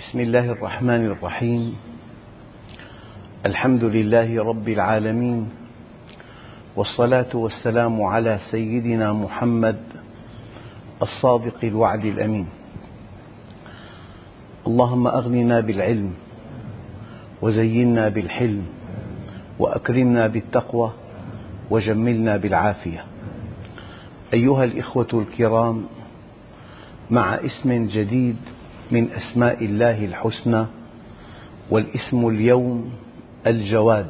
بسم الله الرحمن الرحيم. الحمد لله رب العالمين، والصلاة والسلام على سيدنا محمد الصادق الوعد الأمين. اللهم أغننا بالعلم، وزينا بالحلم، وأكرمنا بالتقوى، وجملنا بالعافية. أيها الإخوة الكرام، مع اسم جديد من أسماء الله الحسنى، والاسم اليوم الجواد.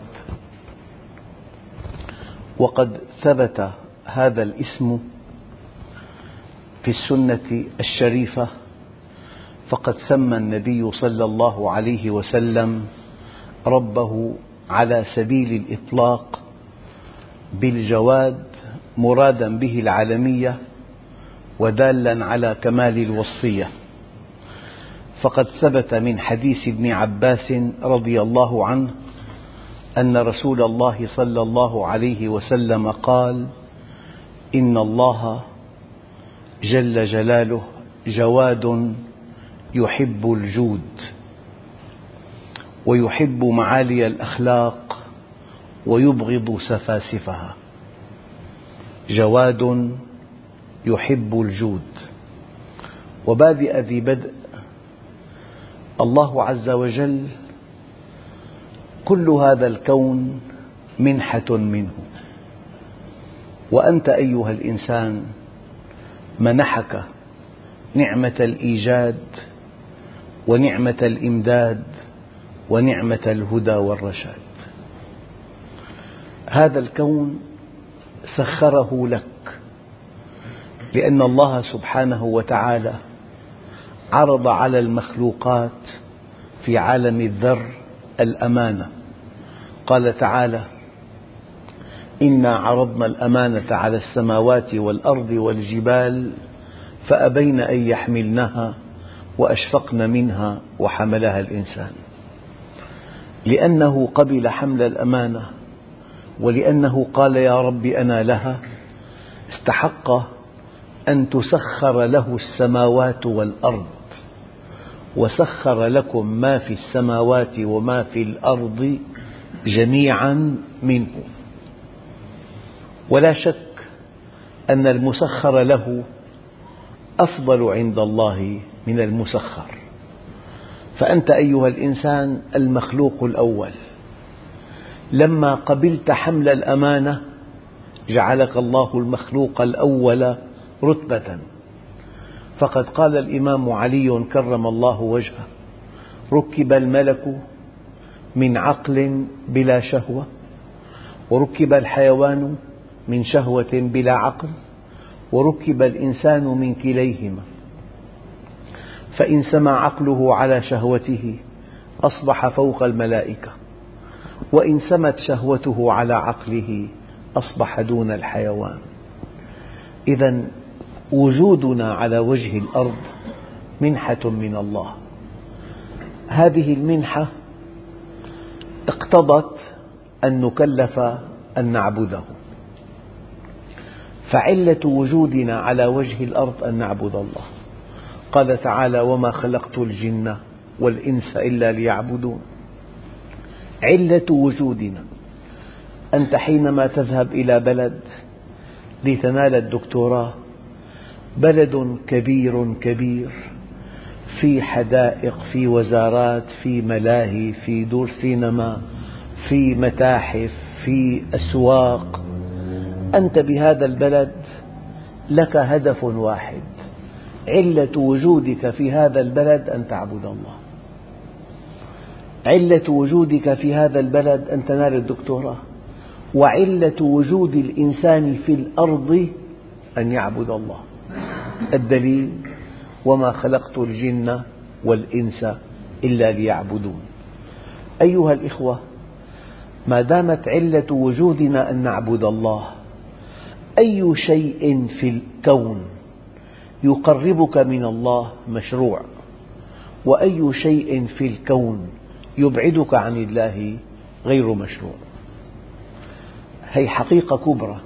وقد ثبت هذا الاسم في السنة الشريفة، فقد سمى النبي صلى الله عليه وسلم ربه على سبيل الإطلاق بالجواد، مرادا به العالمية ودالا على كمال الوصفية. فقد ثبت من حديث ابن عباس رضي الله عنه أن رسول الله صلى الله عليه وسلم قال: إن الله جل جلاله جواد يحب الجود، ويحب معالي الأخلاق، ويبغض سفاسفها. جواد يحب الجود. وبادئ ذي بدء، الله عز وجل كل هذا الكون منحة منه، وأنت أيها الإنسان منحك نعمة الإيجاد، ونعمة الإمداد، ونعمة الهدى والرشاد. هذا الكون سخره لك، لأن الله سبحانه وتعالى عرض على المخلوقات في عالم الذر الأمانة. قال تعالى: إنا عرضنا الأمانة على السماوات والأرض والجبال فأبين أن يحملنها وأشفقن منها وحملها الإنسان. لأنه قبل حمل الأمانة، ولأنه قال يا رب أنا لها، استحق أن تسخر له السماوات والأرض، وسخر لكم ما في السماوات وما في الأرض جميعا منه. ولا شك أن المسخر له أفضل عند الله من المسخر. فأنت أيها الإنسان المخلوق الأول، لما قبلت حمل الأمانة جعلك الله المخلوق الأول رتبة. فقد قال الإمام علي كرم الله وجهه: ركب الملك من عقل بلا شهوة، وركب الحيوان من شهوة بلا عقل، وركب الإنسان من كليهما، فإن سمى عقله على شهوته أصبح فوق الملائكة، وإن سمت شهوته على عقله أصبح دون الحيوان. إذن وجودنا على وجه الأرض منحة من الله. هذه المنحة اقتضت أن نكلف أن نعبده. فعلة وجودنا على وجه الأرض أن نعبد الله. قال تعالى: وما خلقت الجن والإنس إلا ليعبدون. علة وجودنا، أنت حينما تذهب إلى بلد لتنال الدكتوراه، بلد كبير كبير، في حدائق، في وزارات، في ملاهي، في دور سينما، في متاحف، في أسواق. أنت بهذا البلد لك هدف واحد، علة وجودك في هذا البلد أن تعبد الله. علة وجودك في هذا البلد أن تنال الدكتوراه. وعلة وجود الإنسان في الأرض أن يعبد الله. الدليل: وما خلقت الجن والإنس إلا ليعبدون. أيها الإخوة، ما دامت علة وجودنا أن نعبد الله، أي شيء في الكون يقربك من الله مشروع، وأي شيء في الكون يبعدك عن الله غير مشروع. هذه حقيقة كبرى،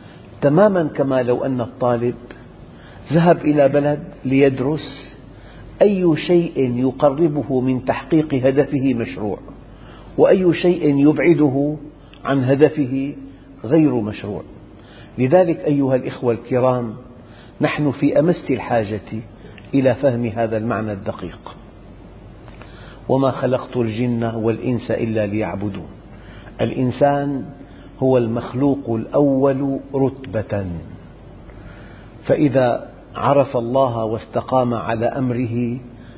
تماما كما لو أن الطالب ذهب إلى بلد ليدرس أي شيء يقربه من تحقيق هدفه مشروع، وأي شيء يبعده عن هدفه غير مشروع. لذلك أيها الإخوة الكرام، نحن في أمس الحاجة إلى فهم هذا المعنى الدقيق. وما خلقت الجن والإنس إلا ليعبدون. الإنسان هو المخلوق الأول رتبة، فإذا عرف الله واستقام على أمره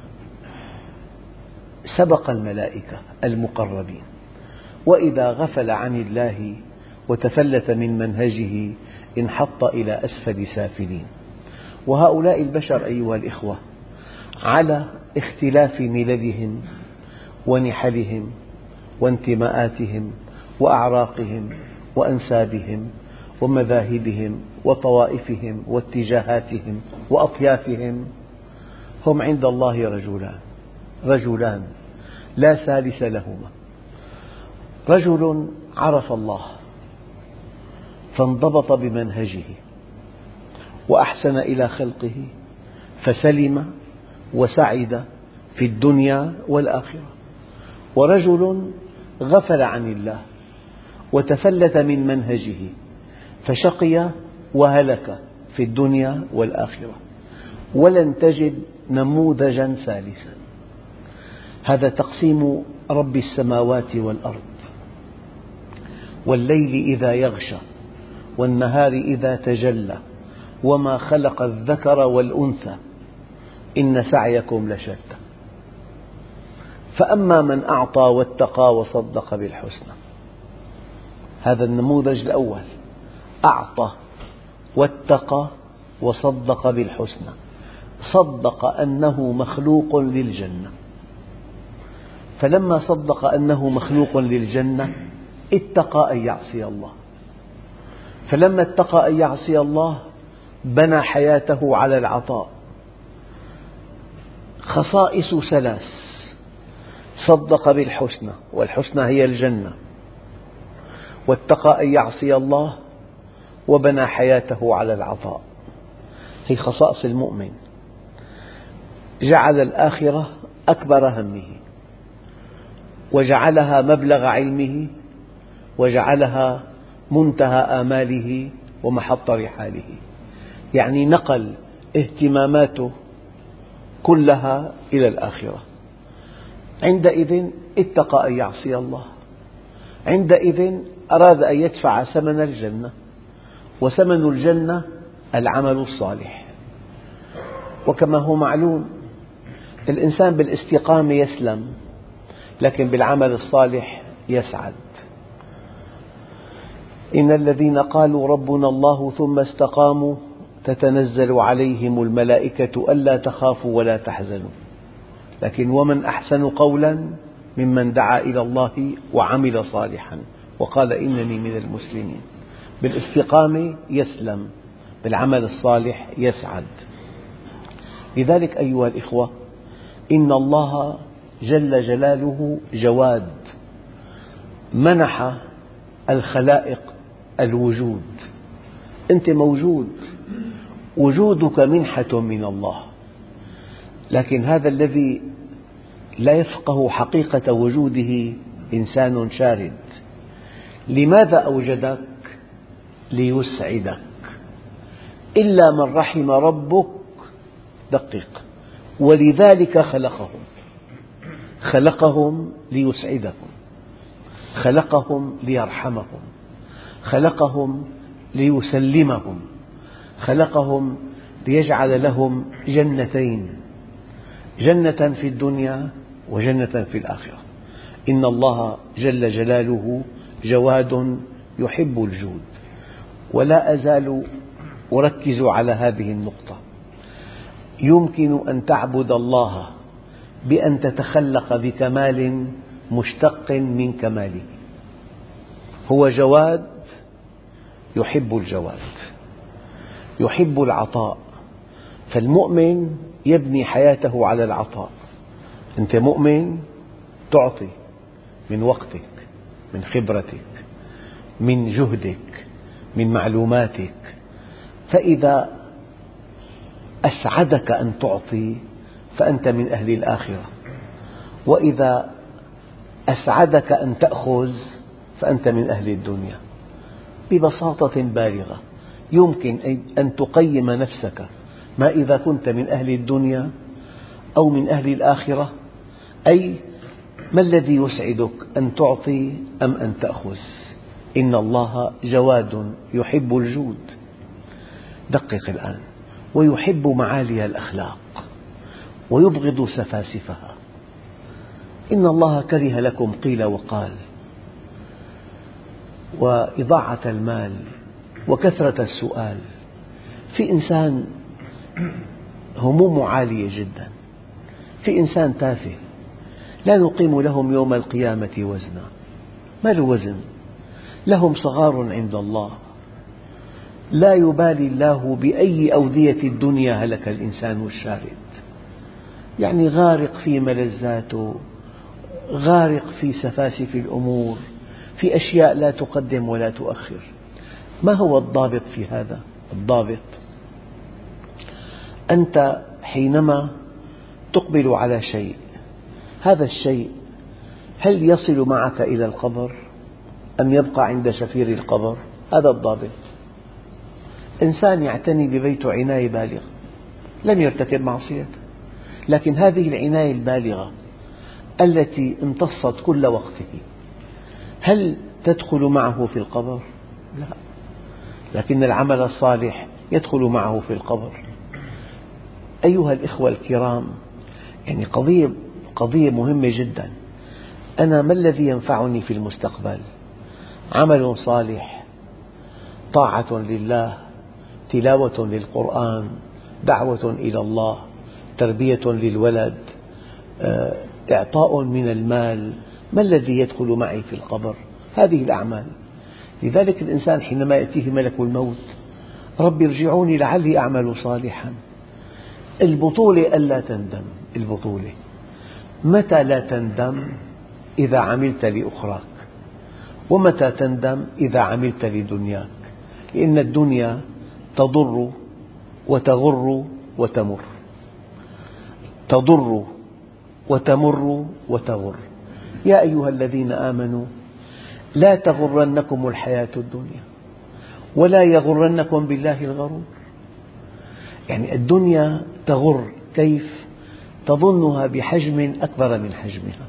سبق الملائكة المقربين، وإذا غفل عن الله وتفلت من منهجه انحط إلى أسفل سافلين. وهؤلاء البشر أيها الإخوة على اختلاف مللهم ونحلهم وانتماءاتهم وأعراقهم وأنسابهم ومذاهبهم وطوائفهم واتجاهاتهم وأطيافهم، هم عند الله رجلان لا ثالث لهما. رجل عرف الله فانضبط بمنهجه وأحسن إلى خلقه فسلم وسعد في الدنيا والآخرة، ورجل غفل عن الله وتفلت من منهجه فشقي وهلك في الدنيا والآخرة، ولن تجد نموذجا ثالثا. هذا تقسيم رب السماوات والأرض. والليل إذا يغشى والنهار إذا تجلى وما خلق الذكر والأنثى إن سعيكم لشتى. فأما من أعطى واتقى وصدق بالحسنى، هذا النموذج الأول، أعطى واتقى وصدق بالحسنى، صدق أنه مخلوق للجنة، فلما صدق أنه مخلوق للجنة اتقى أن يعصي الله، فلما اتقى أن يعصي الله بنى حياته على العطاء. خصائص ثلاث: صدق بالحسنى، والحسنى هي الجنة، واتقى أن يعصي الله، وبنى حياته على العطاء. هي خصائص المؤمن. جعل الآخرة أكبر همه، وجعلها مبلغ علمه، وجعلها منتهى آماله ومحط رحاله، يعني نقل اهتماماته كلها إلى الآخرة. عندئذ اتقى أن يعصي الله، عندئذ أراد أن يدفع ثمن الجنة، وثمن الجنة العمل الصالح. وكما هو معلوم الإنسان بالاستقامة يسلم، لكن بالعمل الصالح يسعد. إن الذين قالوا ربنا الله ثم استقاموا تتنزل عليهم الملائكة ألا تخافوا ولا تحزنوا، لكن ومن أحسن قولا ممن دعا إلى الله وعمل صالحا وقال إنني من المسلمين. بالاستقامة يسلم، بالعمل الصالح يسعد. لذلك أيها الإخوة، إن الله جل جلاله جواد، منح الخلائق الوجود. أنت موجود، وجودك منحة من الله، لكن هذا الذي لا يفقه حقيقة وجوده إنسان شارد. لماذا أوجدك؟ ليسعدك، إلا من رحم ربك. دقق، ولذلك خلقهم ليسعدكم، خلقهم ليرحمهم، خلقهم ليسلمهم، خلقهم ليجعل لهم جنتين، جنة في الدنيا وجنة في الآخرة. إن الله جل جلاله جواد يحب الجود. ولا أزال أركز على هذه النقطة. يمكن أن تعبد الله بأن تتخلق بكمال مشتق من كماله. هو جواد يحب الجواد، يحب العطاء، فالمؤمن يبني حياته على العطاء. أنت مؤمن تعطي من وقتك، من خبرتك، من جهدك، من معلوماتك، فإذا أسعدك أن تعطي فأنت من أهل الآخرة، وإذا أسعدك أن تأخذ فأنت من أهل الدنيا. ببساطة بالغة يمكن أن تقيم نفسك ما إذا كنت من أهل الدنيا أو من أهل الآخرة، أي ما الذي يسعدك، أن تعطي أم أن تأخذ؟ إن الله جواد يحب الجود. دقق الآن: ويحب معالي الأخلاق ويبغض سفاسفها. إن الله كره لكم قيل وقال وإضاعة المال وكثرة السؤال. في إنسان همومه عالية جدا، في إنسان تافه لا نقيم لهم يوم القيامة وزنا، ما له وزن، لهم صغار عند الله، لا يبالي الله بأي أودية الدنيا هلك الإنسان الشارد، يعني غارق في ملذاته، غارق في سفاسف الأمور، في أشياء لا تقدم ولا تؤخر. ما هو الضابط في هذا؟ الضابط أنت حينما تقبل على شيء، هذا الشيء هل يصل معك إلى القبر أم يبقى عند شفير القبر؟ هذا الضابط. إنسان يعتني ببيته عناية بالغة لم يرتكب معصية، لكن هذه العناية البالغة التي امتصت كل وقته هل تدخل معه في القبر؟ لا، لكن العمل الصالح يدخل معه في القبر. أيها الإخوة الكرام، يعني قضية مهمة جدا. أنا ما الذي ينفعني في المستقبل؟ عمل صالح، طاعة لله، تلاوة للقرآن، دعوة إلى الله، تربية للولد، إعطاء من المال. ما الذي يدخل معي في القبر؟ هذه الأعمال. لذلك الإنسان حينما يأتيه ملك الموت: رب ارجعوني لعلي أعمل صالحا. البطولة ألا تندم. البطولة متى لا تندم؟ إذا عملت لأخراك، ومتى تندم؟ إذا عملت لدنياك، لأن الدنيا تضر وتغر وتمر، تضر وتمر وتغر. يا أيها الذين آمنوا لا تغرنكم الحياة الدنيا ولا يغرنكم بالله الغرور. يعني الدنيا تغر، كيف؟ تظنها بحجم أكبر من حجمها،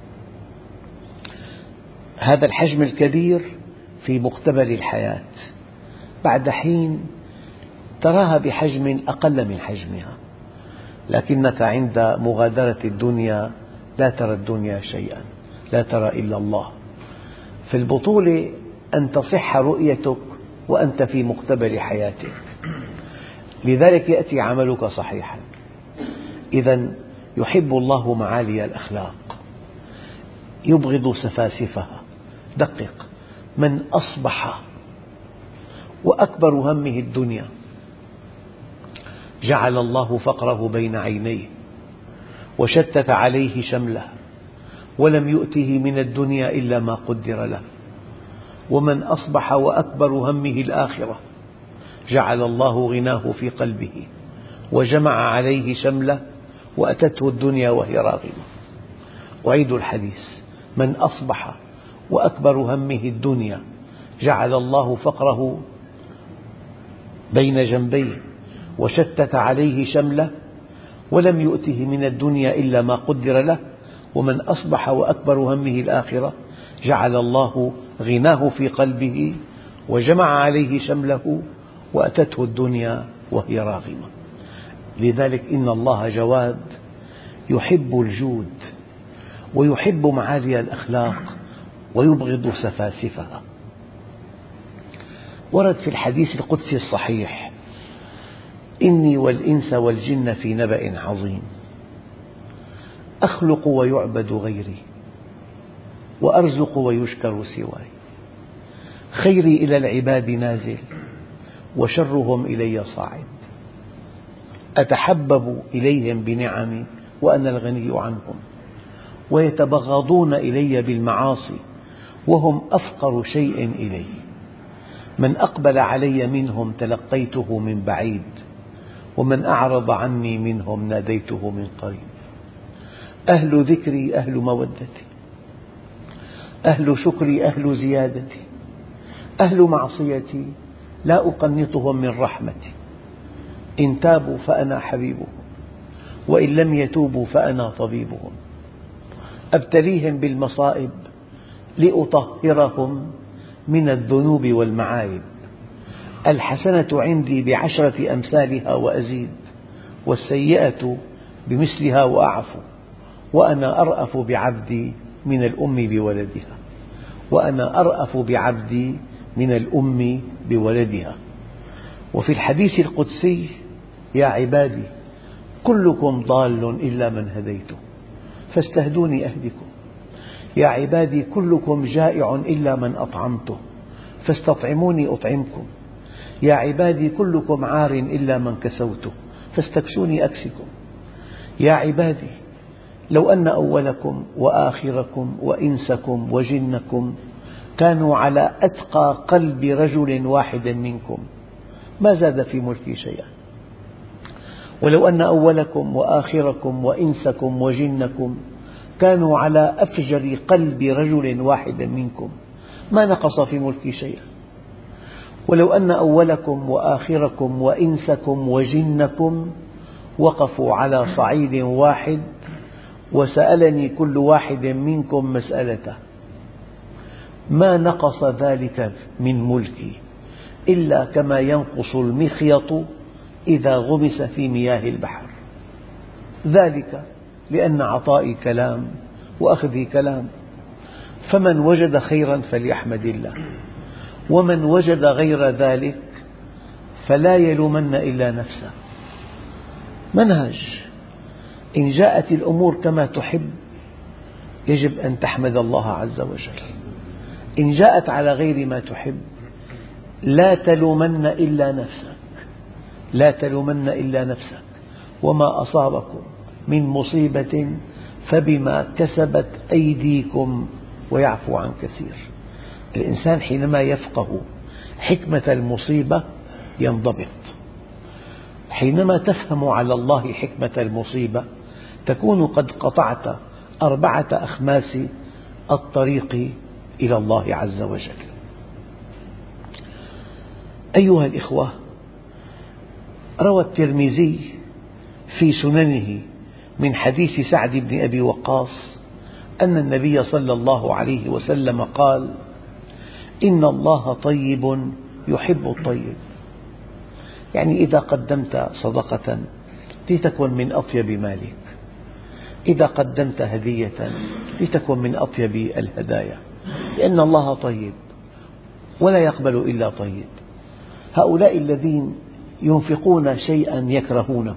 هذا الحجم الكبير في مقتبل الحياة، بعد حين تراها بحجم أقل من حجمها، لكنك عند مغادرة الدنيا لا ترى الدنيا شيئا، لا ترى إلا الله. في البطولة أن تصح رؤيتك وأنت في مقتبل حياتك، لذلك يأتي عملك صحيحا. إذا يحب الله معالي الأخلاق، يبغض سفاسفها. دقق: من أصبح وأكبر همه الدنيا جعل الله فقره بين عينيه وشتت عليه شمله ولم يؤته من الدنيا إلا ما قدر له. ومن أصبح وأكبر همه الآخرة جعل الله غناه في قلبه وجمع عليه شمله وأتته الدنيا وهي راغمة. أعيد الحديث: من أصبح وأكبر همه الدنيا جعل الله فقره بين جنبيه وشتت عليه شمله ولم يؤته من الدنيا إلا ما قدر له. ومن أصبح وأكبر همه الآخرة جعل الله غناه في قلبه وجمع عليه شمله وأتته الدنيا وهي راغمة. لذلك إن الله جواد يحب الجود ويحب معالي الأخلاق ويبغض سفاسفها. ورد في الحديث القدسي الصحيح: إني والإنس والجن في نبأ عظيم، أخلق ويعبد غيري وأرزق ويشكر سواي، خيري إلى العباد نازل وشرهم إلي صاعد، أتحبب إليهم بنعمي وأنا الغني عنهم، ويتبغضون إلي بالمعاصي وهم أفقر شيء إلي، من أقبل علي منهم تلقيته من بعيد ومن أعرض عني منهم ناديته من قريب. أهل ذكري أهل مودتي، أهل شكري أهل زيادتي، أهل معصيتي لا أقنطهم من رحمتي، إن تابوا فأنا حبيبهم، وإن لم يتوبوا فأنا طبيبهم. أبتليهم بالمصائب لأطهرهم من الذنوب والمعايب، الحسنة عندي بعشرة أمثالها وأزيد، والسيئة بمثلها وأعفو، وأنا أرأف بعبدي من الأم بولدها، وأنا أرأف بعبدي من الأم بولدها. وفي الحديث القدسي: يا عبادي كلكم ضال إلا من هديته فاستهدوني أهدكم. يا عبادي كلكم جائع إلا من أطعمته فاستطعموني أطعمكم. يا عبادي كلكم عار إلا من كسوته فاستكسوني أكسكم. يا عبادي لو أن أولكم وآخركم وإنسكم وجنكم كانوا على أتقى قلب رجل واحد منكم ما زاد في ملكي شيئا، ولو أن أولكم وآخركم وإنسكم وجنكم كانوا على أفجر قلب رجل واحد منكم ما نقص في ملكي شيئا، ولو أن أولكم وآخركم وإنسكم وجنكم وقفوا على صعيد واحد وسألني كل واحد منكم مسألته ما نقص ذلك من ملكي إلا كما ينقص المخيط إذا غمس في مياه البحر. ذلك لأن عطائي كلام وأخذي كلام، فمن وجد خيرا فليحمد الله، ومن وجد غير ذلك فلا يلومن إلا نفسه. منهج: إن جاءت الأمور كما تحب يجب أن تحمد الله عز وجل، إن جاءت على غير ما تحب لا تلومن إلا نفسك، لا تلومن إلا نفسك. وما أصابكم من مصيبة فبما كسبت أيديكم ويعفو عن كثير. الإنسان حينما يفقه حكمة المصيبة ينضبط. حينما تفهم على الله حكمة المصيبة تكون قد قطعت 4 أخماس الطريق إلى الله عز وجل. أيها الإخوة، روى الترمذي في سننه من حديث سعد بن أبي وقاص أن النبي صلى الله عليه وسلم قال: إن الله طيب يحب الطيب. يعني إذا قدمت صدقة لتكن من أطيب مالك، إذا قدمت هدية لتكن من أطيب الهدايا، لأن الله طيب ولا يقبل إلا طيب. هؤلاء الذين ينفقون شيئا يكرهونه،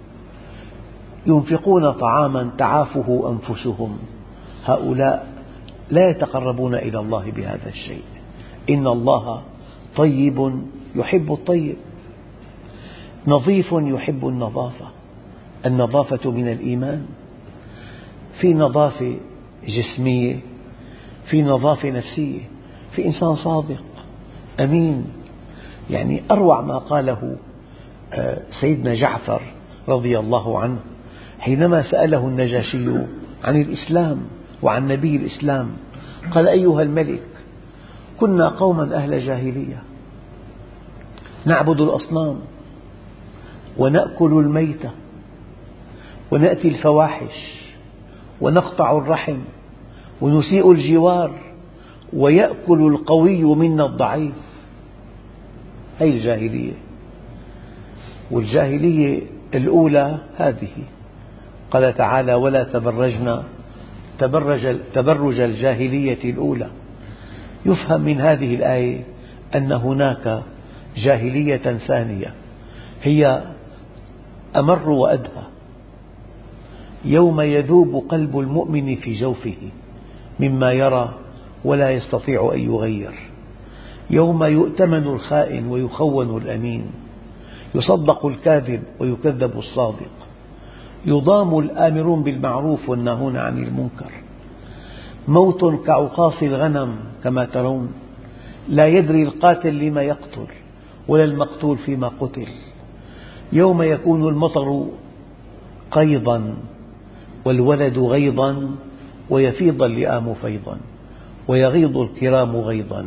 ينفقون طعاما تعافه أنفسهم، هؤلاء لا يتقربون إلى الله بهذا الشيء. إن الله طيب يحب الطيب، نظيف يحب النظافة. النظافة من الإيمان، في نظافة جسمية، في نظافة نفسية، في إنسان صادق أمين. يعني أروع ما قاله سيدنا جعفر رضي الله عنه حينما سأله النجاشي عن الإسلام وعن نبي الإسلام، قال: أيها الملك، كنا قوما أهل جاهلية نعبد الأصنام ونأكل الميتة ونأتي الفواحش ونقطع الرحم ونسيء الجوار ويأكل القوي منا الضعيف. هذه الجاهلية. والجاهلية الأولى هذه، قال تعالى: ولا تبرجنا تبرج الجاهلية الأولى. يفهم من هذه الآية أن هناك جاهلية ثانية هي أمر وأدهى، يوم يذوب قلب المؤمن في جوفه مما يرى ولا يستطيع أن يغير، يوم يؤتمن الخائن ويخون الأمين، يصدق الكاذب ويكذب الصادق، يضام الآمرون بالمعروف والناهون عن المنكر، موت كعقاص الغنم كما ترون، لا يدري القاتل لما يقتل ولا المقتول فيما قتل، يوم يكون المطر قيضا والولد غيضا ويفيض اللئام فيضا ويغيض الكرام غيضا.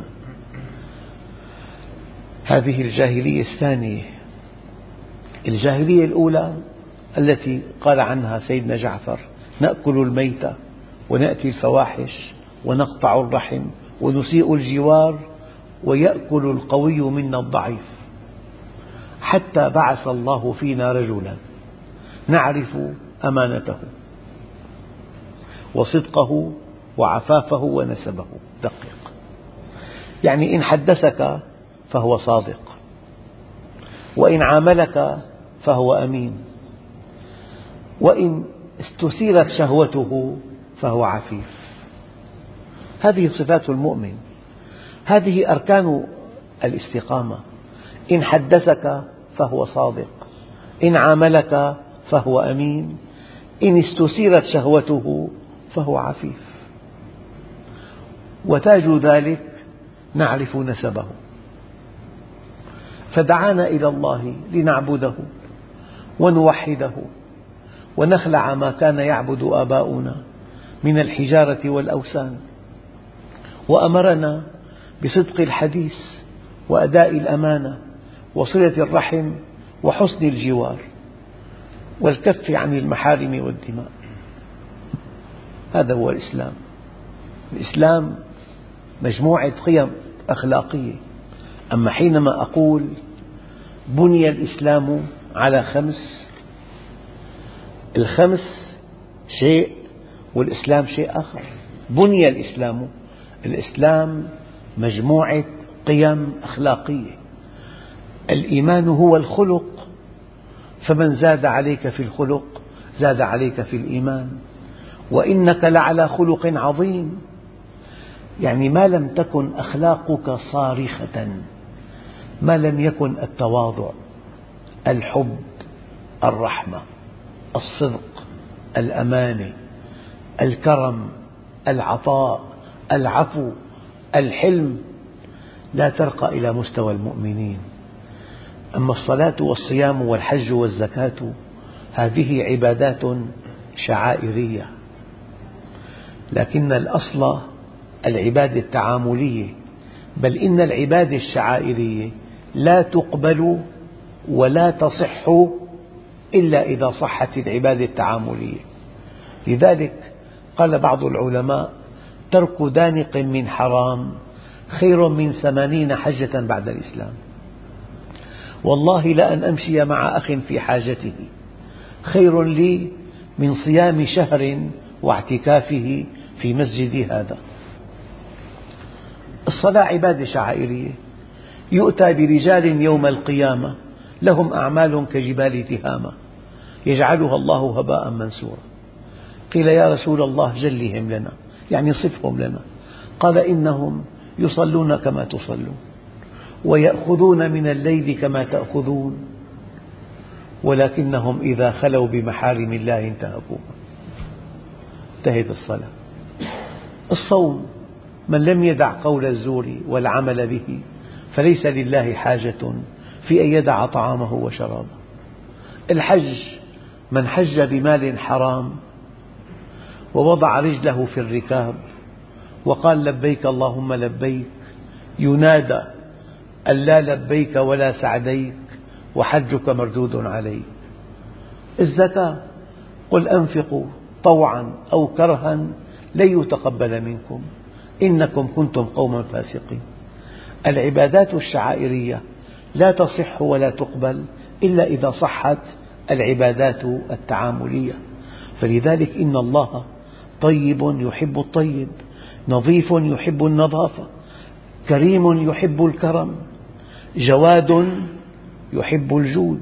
هذه الجاهلية الثانية. الجاهلية الأولى التي قال عنها سيدنا جعفر: نأكل الميت ونأتي الفواحش ونقطع الرحم ونسيء الجوار ويأكل القوي منا الضعيف، حتى بعث الله فينا رجلا نعرف أمانته وصدقه وعفافه ونسبه. دقق، يعني إن حدثك فهو صادق، وإن عاملك فهو أمين، وإن استثيرت شهوته فهو عفيف. هذه صفات المؤمن، هذه أركان الاستقامة. إن حدثك فهو صادق، إن عاملك فهو أمين، إن استثيرت شهوته فهو عفيف. وتاج ذلك نعرف نسبه. فدعانا إلى الله لنعبده ونوحده ونخلع ما كان يعبد آباؤنا من الحجارة والأوثان، وأمرنا بصدق الحديث وأداء الأمانة وصلة الرحم وحسن الجوار والكف عن المحارم والدماء. هذا هو الإسلام. الإسلام مجموعة قيم أخلاقية. أما حينما أقول بني الإسلام على 5، ال5 شيء والإسلام شيء آخر. بني الإسلام مجموعة قيم أخلاقية. الإيمان هو الخلق، فمن زاد عليك في الخلق زاد عليك في الإيمان، وإنك لعلى خلق عظيم. يعني ما لم تكن أخلاقك صارخة، ما لم يكن التواضع، الحب، الرحمة، الصدق، الأمانة، الكرم، العطاء، العفو، الحلم، لا ترقى إلى مستوى المؤمنين. أما الصلاة والصيام والحج والزكاة هذه عبادات شعائرية، لكن الأصل العبادة التعاملية، بل إن العبادة الشعائرية لا تقبل ولا تصح إلا إذا صحت العبادة التعاملية. لذلك قال بعض العلماء: ترك دانق من حرام خير من 80 حجة بعد الإسلام. والله لأن أمشي مع أخ في حاجته خير لي من صيام شهر واعتكافه في مسجدي هذا. الصلاة عبادة شعائرية. يؤتى برجال يوم القيامة لهم أعمال كجبال تهامة يجعلها الله هباء منثورا. قيل: يا رسول الله جلهم لنا، يعني صفهم لنا. قال: إنهم يصلون كما تصلون ويأخذون من الليل كما تأخذون، ولكنهم إذا خلوا بمحارم الله انتهكوها. انتهت الصلاة. الصوم: من لم يدع قول الزور والعمل به فليس لله حاجة في أن يدع طعامه وشرابه. الحج: من حج بمال حرام ووضع رجله في الركاب وقال: لبيك اللهم لبيك، ينادى أن لا لبيك ولا سعديك وحجك مردود عليك. الزكاة: قل أنفقوا طوعا أو كرها لن يتقبل منكم إنكم كنتم قوما فاسقين. العبادات الشعائرية لا تصح ولا تقبل إلا إذا صحت العبادات التعاملية. فلذلك إن الله طيب يحب الطيب، نظيف يحب النظافة، كريم يحب الكرم، جواد يحب الجود.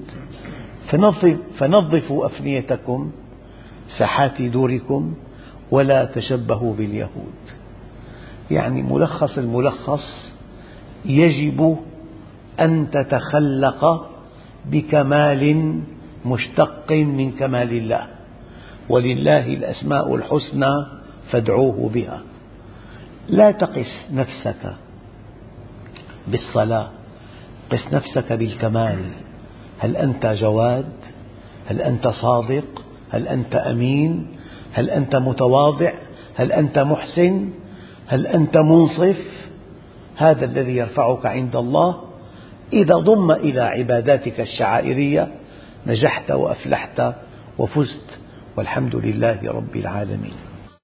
فنظفوا أفنيتكم ساحات دوركم ولا تشبهوا باليهود. يعني ملخص الملخص: يجب أن تتخلق بكمال مشتق من كمال الله، ولله الأسماء الحسنى فادعوه بها. لا تقس نفسك بالصلاة، قس نفسك بالكمال. هل أنت جواد؟ هل أنت صادق؟ هل أنت أمين؟ هل أنت متواضع؟ هل أنت محسن؟ هل أنت منصف؟ هذا الذي يرفعك عند الله. إذا ضم إلى عباداتك الشعائرية نجحت وأفلحت وفزت، والحمد لله رب العالمين.